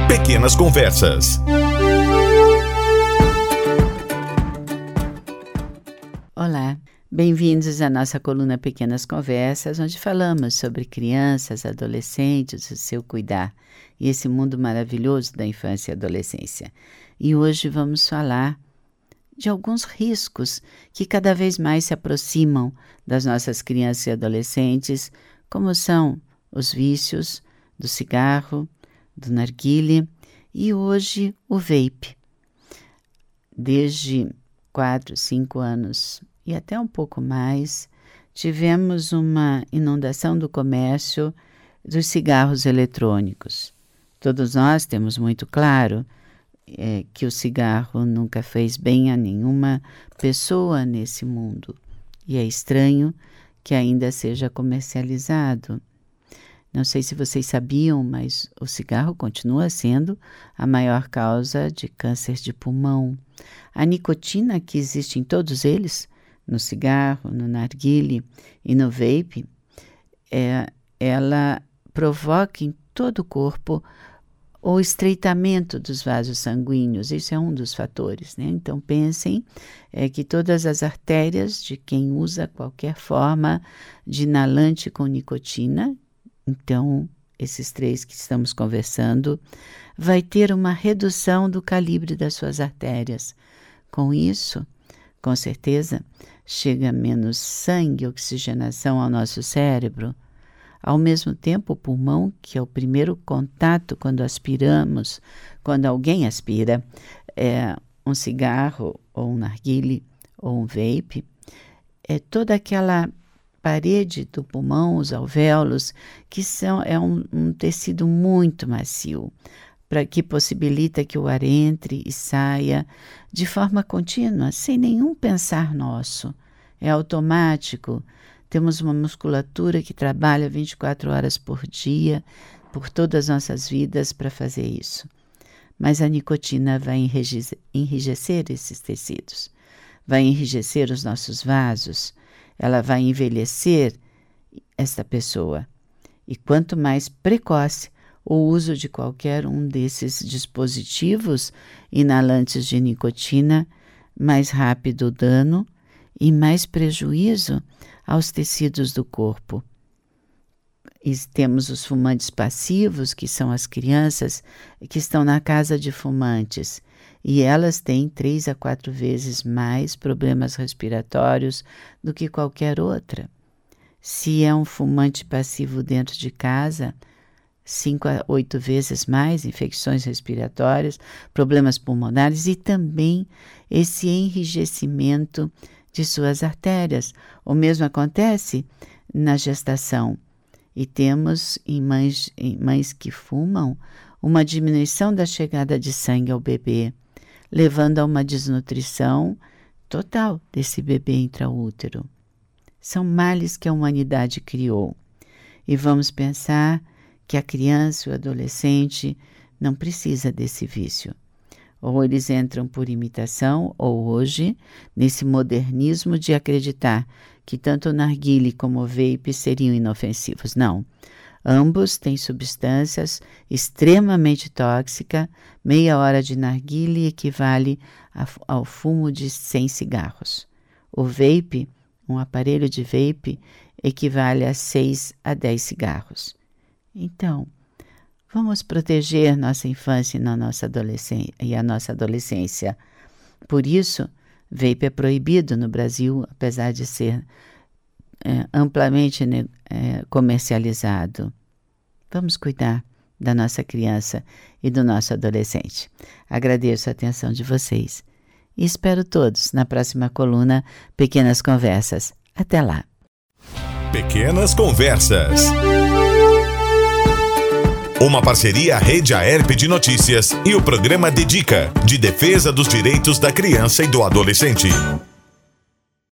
Pequenas Conversas. Olá, bem-vindos à nossa coluna Pequenas Conversas, onde falamos sobre crianças, adolescentes, o seu cuidar e esse mundo maravilhoso da infância e adolescência. E hoje vamos falar de alguns riscos que cada vez mais se aproximam das nossas crianças e adolescentes, como são os vícios do cigarro, do narguilé e hoje o vape. Desde 4, 5 anos e até um pouco mais, tivemos uma inundação do comércio dos cigarros eletrônicos. Todos nós temos muito claro que o cigarro nunca fez bem a nenhuma pessoa nesse mundo. E é estranho que ainda seja comercializado. Não sei se vocês sabiam, mas o cigarro continua sendo a maior causa de câncer de pulmão. A nicotina que existe em todos eles, no cigarro, no narguilé e no vape, ela provoca em todo o corpo o estreitamento dos vasos sanguíneos. Isso é um dos fatores, né? Então pensem que todas as artérias de quem usa qualquer forma de inalante com nicotina, então esses 3 que estamos conversando, vai ter uma redução do calibre das suas artérias. Com isso, com certeza, chega menos sangue, oxigenação ao nosso cérebro. Ao mesmo tempo, o pulmão, que é o primeiro contato quando aspiramos, quando alguém aspira um cigarro ou um narguilé ou um vape, toda aquela parede do pulmão, os alvéolos, que é um tecido muito macio, que possibilita que o ar entre e saia de forma contínua, sem nenhum pensar nosso. É automático. Temos uma musculatura que trabalha 24 horas por dia, por todas as nossas vidas para fazer isso. Mas a nicotina vai enrijecer esses tecidos, vai enrijecer os nossos vasos, ela vai envelhecer essa pessoa. E quanto mais precoce o uso de qualquer um desses dispositivos inalantes de nicotina, mais rápido o dano e mais prejuízo aos tecidos do corpo. E temos os fumantes passivos, que são as crianças que estão na casa de fumantes, e elas têm 3 a 4 vezes mais problemas respiratórios do que qualquer outra. Se é um fumante passivo dentro de casa, 5 a 8 vezes mais infecções respiratórias, problemas pulmonares e também esse enrijecimento de suas artérias. O mesmo acontece na gestação. E temos em mães que fumam uma diminuição da chegada de sangue ao bebê, levando a uma desnutrição total desse bebê intraútero. São males que a humanidade criou. E vamos pensar que a criança e o adolescente não precisa desse vício. Ou eles entram por imitação, ou hoje, nesse modernismo de acreditar que tanto o narguilé como o vape seriam inofensivos. Não. Ambos têm substâncias extremamente tóxicas. Meia hora de narguilé equivale ao fumo de 100 cigarros. O vape, um aparelho de vape, equivale a 6 a 10 cigarros. Então, vamos proteger nossa infância e a nossa adolescência. Por isso, vape é proibido no Brasil, apesar de ser amplamente comercializado. Vamos cuidar da nossa criança e do nosso adolescente. Agradeço a atenção de vocês e espero todos na próxima coluna Pequenas Conversas. Até lá! Pequenas Conversas. Uma parceria Rede Aerp de Notícias e o programa Dedica, de defesa dos direitos da criança e do adolescente.